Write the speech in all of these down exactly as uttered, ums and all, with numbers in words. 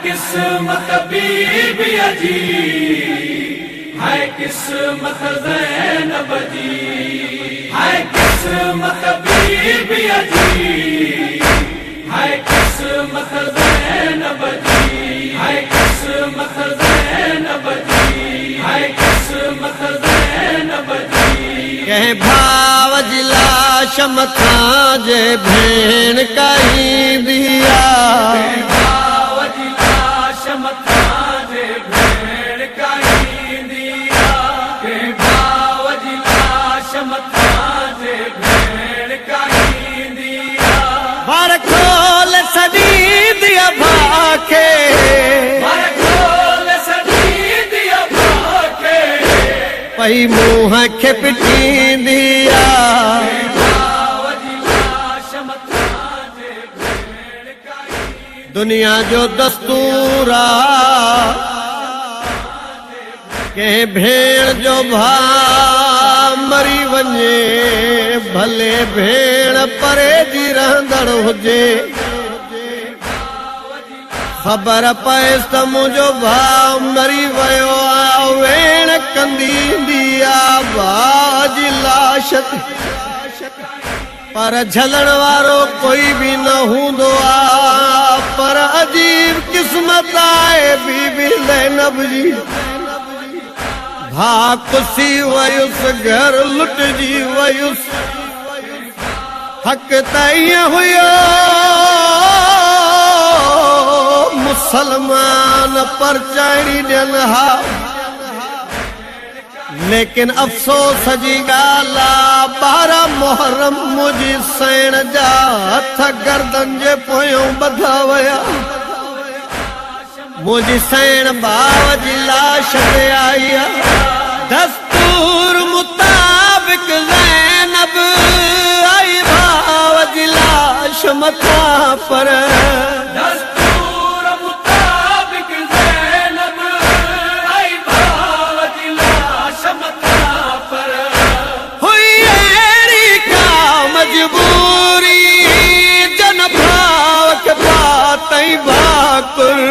किस्मत बीबी जी, है किस्मत ज़ैनब जी, है किस्मत बीबी जी, है किस्मत ज़ैनब जी, है किस्मत ज़ैनब जी, है किस्मत ज़ैनब जी। कह भाव जी लाश मथा जे भेण कई दिया, बार खोल सदी दिया भाके, बार खोल सदी दिया भाके, पई मुंह खे पिटी दिया। दुनिया जो दस्तूरा के भेण जो भा मरी वञे, भले भेण परे जी रहंदड़ हुजे, ख़बर पएसि त मुंहिंजो भाउ मरी वियो आ, वेण कंदी दिया भाउ जी लाश, पर झलण वारो कोई भी न हूंदो आ। पर अजीब किस्मत आहे बीबी ज़ैनब जी, भा कुसी वयुसि घर लुटजी वयुसि, हक़ त ईअं हुयो मुसलमान परचाइणी ॾियनि हा, लेकिन अफ़सोस जी ॻाल्हि आ ॿारहं मुहर्रम मुंहिंजी सैण जा हथ गर्दन जे पोयों ॿधा विया। मुंहिंजी सैण भाउ जी लाश ते आई आ, दस्तूर मुताबिक ज़ैनब आई भाउ जी लाश मथा पर, दस्तूर मुताबिक ज़ैनब आई भाउ जी लाश मथा पर, हुई अहिड़ी का मजबूरी जन भाउ खे पातई भाकुर,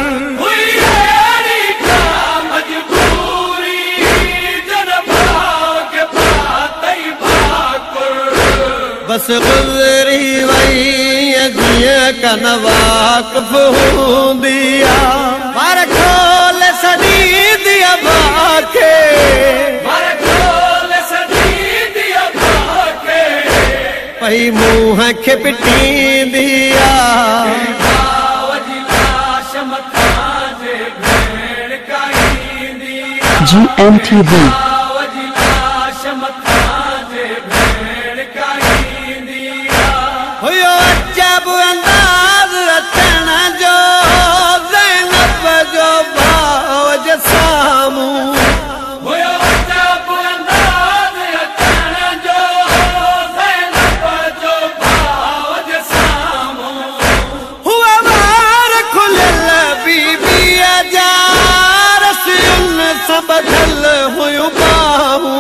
बस गुज़री वई जीअं कन वाक़िफ़ हूंदी आ, बार खोल सदी दिया भाके, बार खोल सदी दिया भाके, पई मुंह खे पिटी दिया। जी एम टी वी हुयो अजब अंदाज़ अचण जो ज़ैनब जो भाउ जे साम्हूं, हुयो अजब अंदाज़ अचण जो ज़ैनब जो भाउ जे साम्हूं, हुआ वार खुलियल बीबीअ जा रसियुनि सां ॿधल हुयूं बाहूं,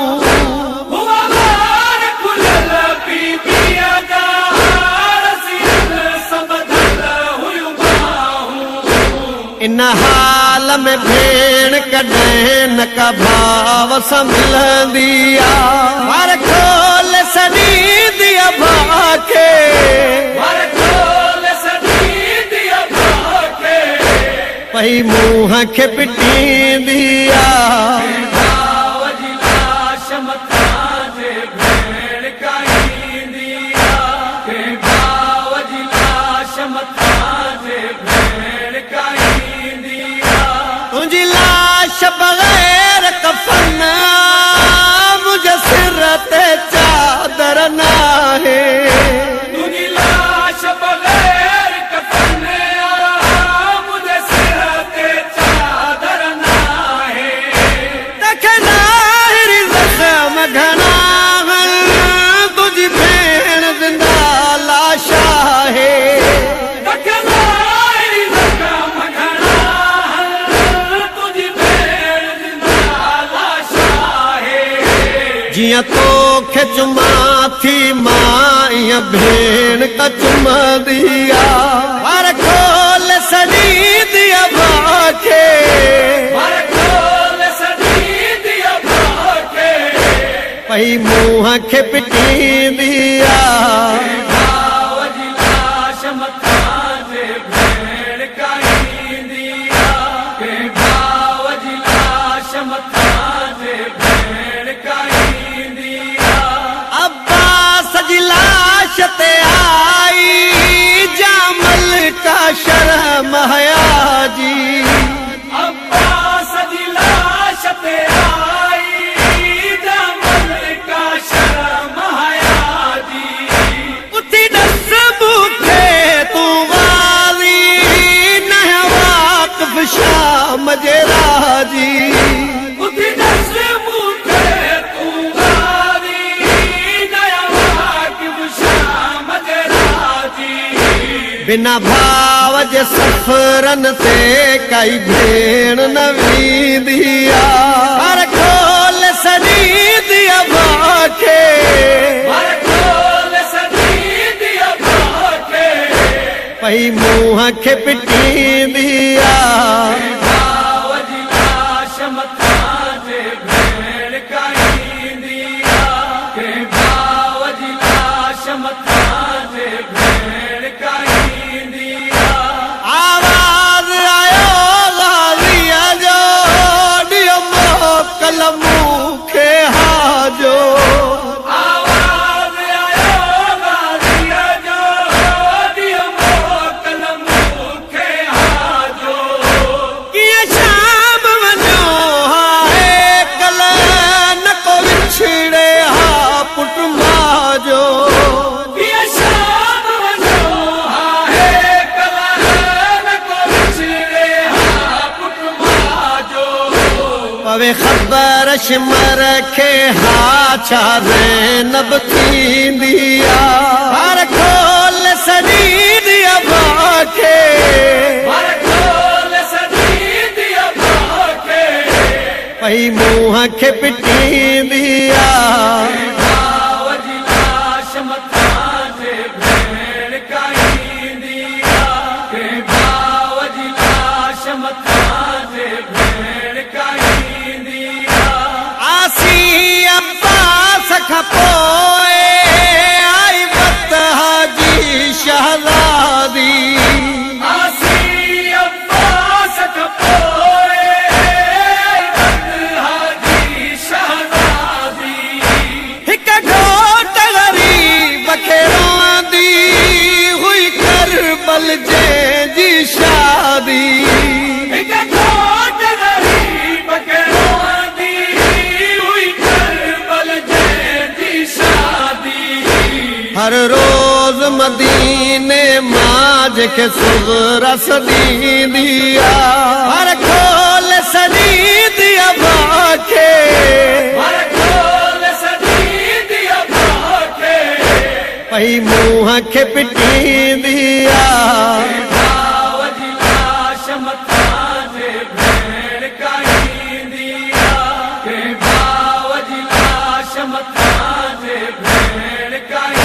इन हाल में भेण कॾहिं न का भाव सां मिलंदी आ, बार खोल सदी दिया भाके, बार खोल सदी दिया भाके, पई मुंह खे पिटी दिया। भाउ जी लाश मथा जे भेण काई दिया, भाउ जी लाश मथा जे भेण काई, तुंहिंजी लाश बग़ैर कफ़न मुंहिंजे सिर ते चादर नाहे, तुंहिंजी लाश बग़ैर कफ़न मुंहिंजे सिर ते चादर नाहे, तखे ज़ाहिरी ज़ख़्म घणा तुंहिंजी भेण ज़िंदा लाश आहे, जियां तोखे चुमा थी मां इयां भेण का चुमा दिया, बार खोल सदी दिया मुंहं खे पिटींदी आहे भाव जी लाश मथां ते भेण काईंदी आहे भाव जी लाश मथां ते भेण काईंदी आहे अब्बास जी लाश ते आई जामल का शर्म हया जी अब्बास जी लाश ते आई जामल का शर्म हया जी उथी दस मूंखे तूं वारी न वाक़िफ़ शाम जे राजी उथी दस मूंखे तूं वारी न वाक़िफ़ शाम जे राजी बिना भाव जे सफ़रनि ते काई भेण न वेंदी आहे हर खोल सॾींदी आहे भाउ खे पर खोल सॾींदी आहे भाउ खे पई मुंहं खे पिटींदी आहे भाव जी लाश मथां ते भेण काईंदी आहे भाव जी लाश मथां ते भेण काईंदी आहे आवाज़ आयो ॻाल्हीअ जो ॾियो मोकल मूंखे हाजो आवाज़ आयो ॻाल्हीअ जो ॾियो मोकल मूंखे हाजो कीअं शाम वञो आहे कल न को विछड़े हा पुट माजो कीअं शाम वञो आहे कल न को विछड़े हा पुट माजो पवे ख़बर शिमर खे हा छा ज़ैनब थींदी आहे हर खोल सॾींदी आहे भाउ खे पर खोल सॾींदी आहे भाउ खे पई मुंहं खे पिटींदी आहे भाव जी लाश मथां ते भेण काईंदी आहे भाव जी लाश मथां ते भेण काईंदी आहे आसी अब्बास खां पोइ आई बतहा जी शहज़ादी आसी अब्बास खां पोइ बदहा जी शहज़ादी हिकु घोट ग़रीब खे रोंदी हुई करबल जंहिंजी शादी हिकु घोट ग़रीब खे रोंदी हुई करबल जंहिंजी शादी हर रोज़ मदीने मां जेके सुज़रस ॾींदी आहे हर खोल सॾींदी आहे भाउ खे पर खोल सॾींदी आहे भाउ खे पई मुंहं खे पिटींदी आहे भाव जी लाश मथां ते भेण काईंदी आहे भाव जी लाश मथां ते भेण काईंदी